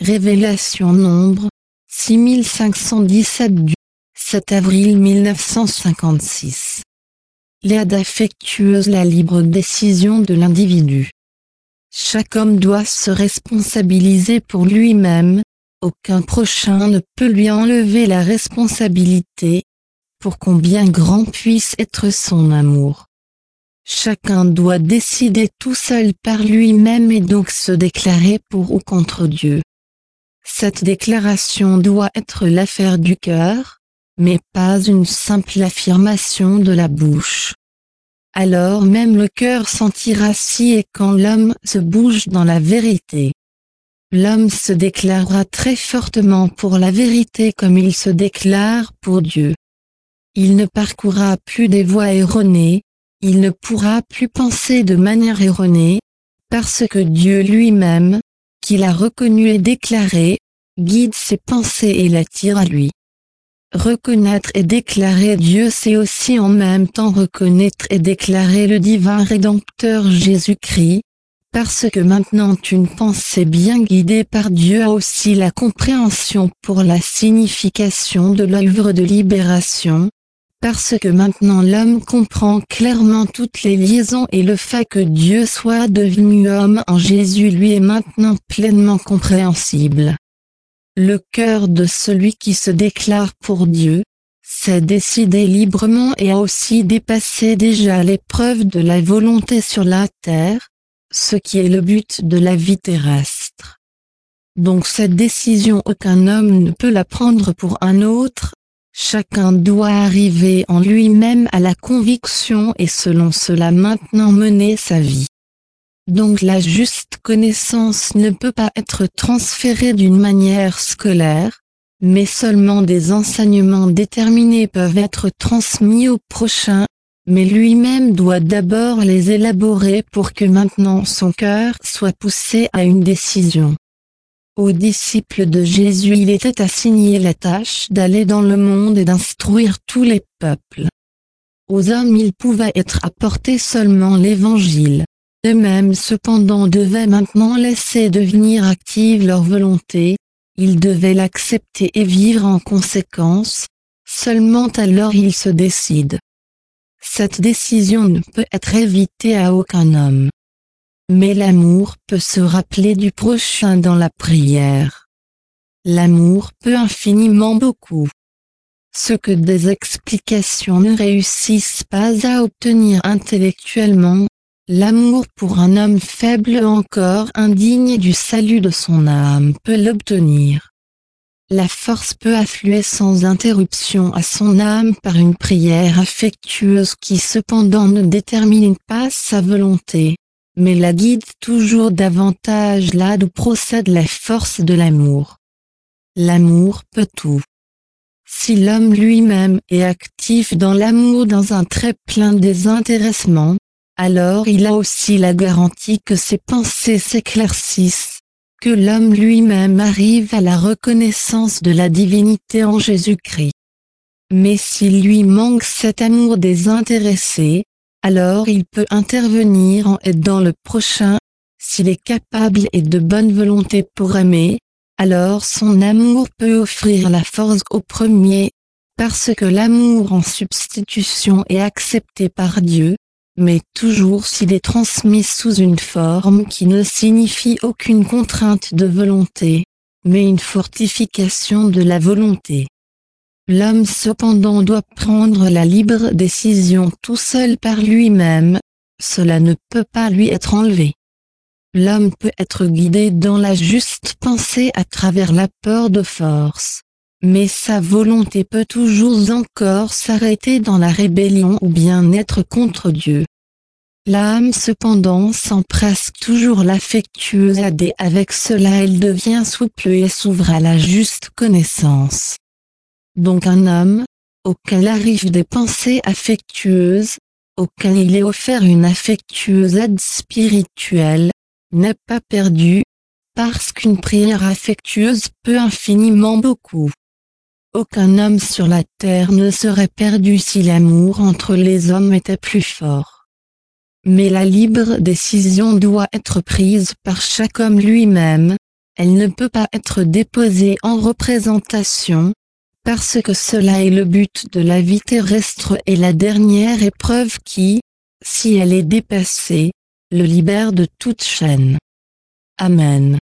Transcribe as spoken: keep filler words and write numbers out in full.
Révélation Nombre, six mille cinq cent dix-sept du sept avril mille neuf cent cinquante-six. L'aide affectueuse, la libre décision de l'individu. Chaque homme doit se responsabiliser pour lui-même, aucun prochain ne peut lui enlever la responsabilité, pour combien grand puisse être son amour. Chacun doit décider tout seul par lui-même et donc se déclarer pour ou contre Dieu. Cette déclaration doit être l'affaire du cœur, mais pas une simple affirmation de la bouche. Alors même le cœur sentira si et quand l'homme se bouge dans la vérité. L'homme se déclarera très fortement pour la vérité comme il se déclare pour Dieu. Il ne parcourra plus des voies erronées, il ne pourra plus penser de manière erronée, parce que Dieu lui-même, qu'il a reconnu et déclaré, guide ses pensées et l'attire à lui. Reconnaître et déclarer Dieu, c'est aussi en même temps reconnaître et déclarer le divin Rédempteur Jésus-Christ, parce que maintenant une pensée bien guidée par Dieu a aussi la compréhension pour la signification de l'œuvre de libération, parce que maintenant l'homme comprend clairement toutes les liaisons et le fait que Dieu soit devenu homme en Jésus lui est maintenant pleinement compréhensible. Le cœur de celui qui se déclare pour Dieu, s'est décidé librement et a aussi dépassé déjà l'épreuve de la volonté sur la terre, ce qui est le but de la vie terrestre. Donc cette décision aucun homme ne peut la prendre pour un autre, chacun doit arriver en lui-même à la conviction et selon cela maintenant mener sa vie. Donc la juste connaissance ne peut pas être transférée d'une manière scolaire, mais seulement des enseignements déterminés peuvent être transmis au prochain, mais lui-même doit d'abord les élaborer pour que maintenant son cœur soit poussé à une décision. Aux disciples de Jésus il était assigné la tâche d'aller dans le monde et d'instruire tous les peuples. Aux hommes il pouvait être apporté seulement l'évangile. Eux-mêmes cependant devaient maintenant laisser devenir active leur volonté, ils devaient l'accepter et vivre en conséquence, seulement alors ils se décident. Cette décision ne peut être évitée à aucun homme. Mais l'amour peut se rappeler du prochain dans la prière. L'amour peut infiniment beaucoup. Ce que des explications ne réussissent pas à obtenir intellectuellement, l'amour pour un homme faible encore indigne du salut de son âme peut l'obtenir. La force peut affluer sans interruption à son âme par une prière affectueuse qui cependant ne détermine pas sa volonté, mais la guide toujours davantage là d'où procède la force de l'amour. L'amour peut tout. Si l'homme lui-même est actif dans l'amour dans un très plein désintéressement, alors il a aussi la garantie que ses pensées s'éclaircissent, que l'homme lui-même arrive à la reconnaissance de la divinité en Jésus-Christ. Mais s'il lui manque cet amour désintéressé, alors il peut intervenir en aidant le prochain, s'il est capable et de bonne volonté pour aimer, alors son amour peut offrir la force au premier, parce que l'amour en substitution est accepté par Dieu, mais toujours s'il est transmis sous une forme qui ne signifie aucune contrainte de volonté, mais une fortification de la volonté. L'homme cependant doit prendre la libre décision tout seul par lui-même, cela ne peut pas lui être enlevé. L'homme peut être guidé dans la juste pensée à travers l'apport de force, mais sa volonté peut toujours encore s'arrêter dans la rébellion ou bien être contre Dieu. L'âme cependant s'empresse toujours l'affectueuse aider, avec cela elle devient souple et s'ouvre à la juste connaissance. Donc un homme, auquel arrivent des pensées affectueuses, auquel il est offert une affectueuse aide spirituelle, n'est pas perdu, parce qu'une prière affectueuse peut infiniment beaucoup. Aucun homme sur la terre ne serait perdu si l'amour entre les hommes était plus fort. Mais la libre décision doit être prise par chaque homme lui-même, elle ne peut pas être déposée en représentation, parce que cela est le but de la vie terrestre et la dernière épreuve qui, si elle est dépassée, le libère de toute chaîne. Amen.